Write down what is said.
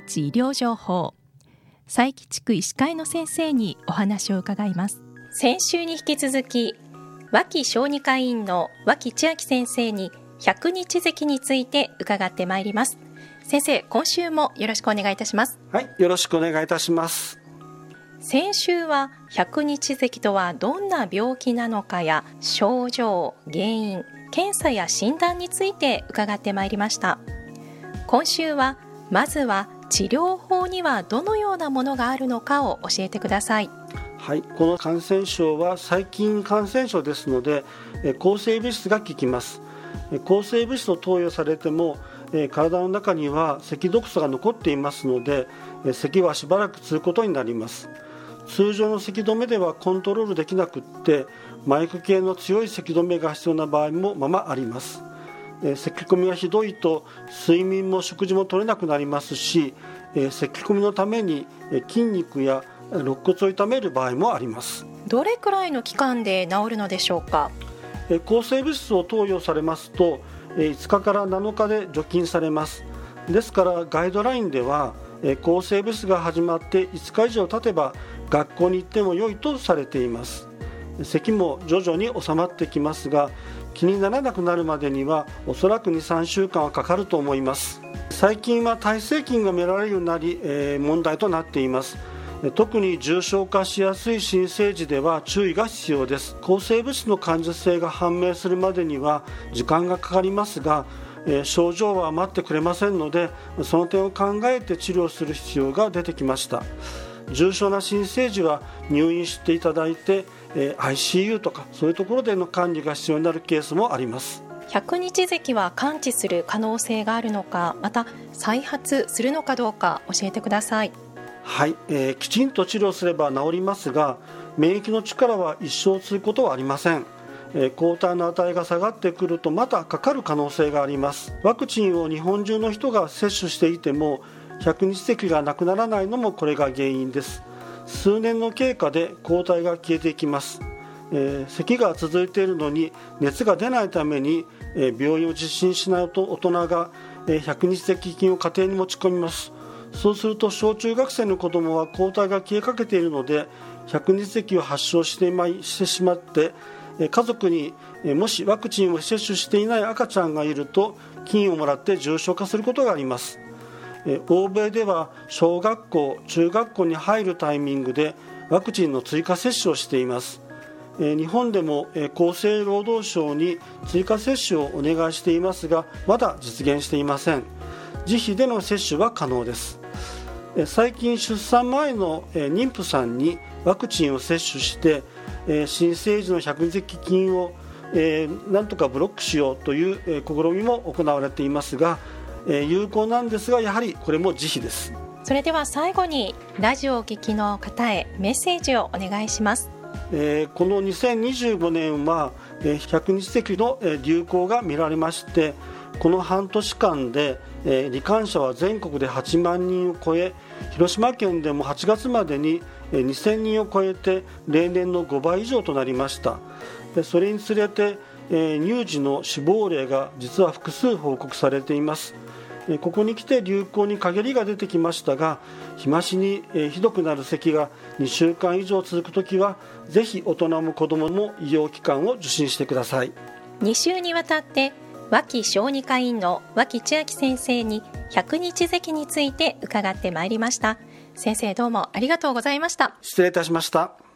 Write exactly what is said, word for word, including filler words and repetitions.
日医療情報、佐伯地区医師会の先生にお話を伺います。 先週に引き続き脇小児科医院の脇千秋先生に百日咳について伺ってまいります。先生、今週もよろしくお願いいたします。 はい、よろしくお願いいたします。 先週は百日咳とはどんな病気なのかや症状、原因、検査や診断について伺ってまいりました。今週はまずは治療法にはどのようなものがあるのかを教えてください。 はい、この感染症は細菌感染症ですので、抗生物質が効きます。抗生物質を投与されても体の中には咳毒素が残っていますので、咳はしばらく続くことになります。通常の咳止めではコントロールできなくって、麻薬系の強い咳止めが必要な場合もままあります。咳込みがひどいと睡眠も食事も取れなくなりますし、咳込みのために筋肉や肋骨を痛める場合もあります。 どれくらいの期間で治るのでしょうか。 抗生物質を投与されますといつかからなのかで除菌されます。ですからガイドラインでは抗生物質が始まっていつか以上経てば学校に行っても良いとされています。咳も徐々に収まってきますが、気にならなくなるまでにはおそらく にさんしゅうかんはかかると思います。最近は耐性菌が見られるようになり、えー、問題となっています。特に重症化しやすい新生児では注意が必要です。抗生物質の感受性が判明するまでには時間がかかりますが、えー、症状は待ってくれませんので、その点を考えて治療する必要が出てきました。重症な新生児は入院していただいて、えー、アイシーユー とかそういうところでの管理が必要になるケースもあります。 百日咳は完治する可能性があるのか、また再発するのかどうか教えてください。 はい、えー、きちんと治療すれば治りますが、免疫の力は一生続くことはありません。えー、抗体の値が下がってくるとまたかかる可能性があります。ワクチンを日本中の人が接種していても百日咳がなくならないのもこれが原因です。数年の経過で抗体が消えていきます。えー、咳が続いているのに熱が出ないために、えー、病院を受診しない大人が、えー、百日咳菌を家庭に持ち込みます。そうすると小中学生の子どもは抗体が消えかけているので百日咳を発症してしてしまって、えー、家族に、えー、もしワクチンを接種していない赤ちゃんがいると菌をもらって重症化することがあります。欧米では小学校、中学校に入るタイミングでワクチンの追加接種をしています。日本でも厚生労働省に追加接種をお願いしていますが、まだ実現していません。自費での接種は可能です。最近出産前の妊婦さんにワクチンを接種して新生児の百日咳菌をなんとかブロックしようという試みも行われていますが、有効なんですがやはりこれも自費です。 それでは最後にラジオをお聞きの方へメッセージをお願いします。 えー、このにせんにじゅうごねんは百日咳の流行が見られまして、この半年間で罹患者は全国ではちまんにんを超え、広島県でもはちがつまでににせんにんを超えて例年のごばい以上となりました。それにつれて乳児の死亡例が実は複数報告されています。ここに来て流行に陰りが出てきましたが、日増しにひどくなる咳がにしゅうかん以上続くときはぜひ大人も子どもも医療機関を受診してください。 に週にわたって脇小児科医院の脇千秋先生に百日咳について伺ってまいりました。先生、どうもありがとうございました。 失礼いたしました。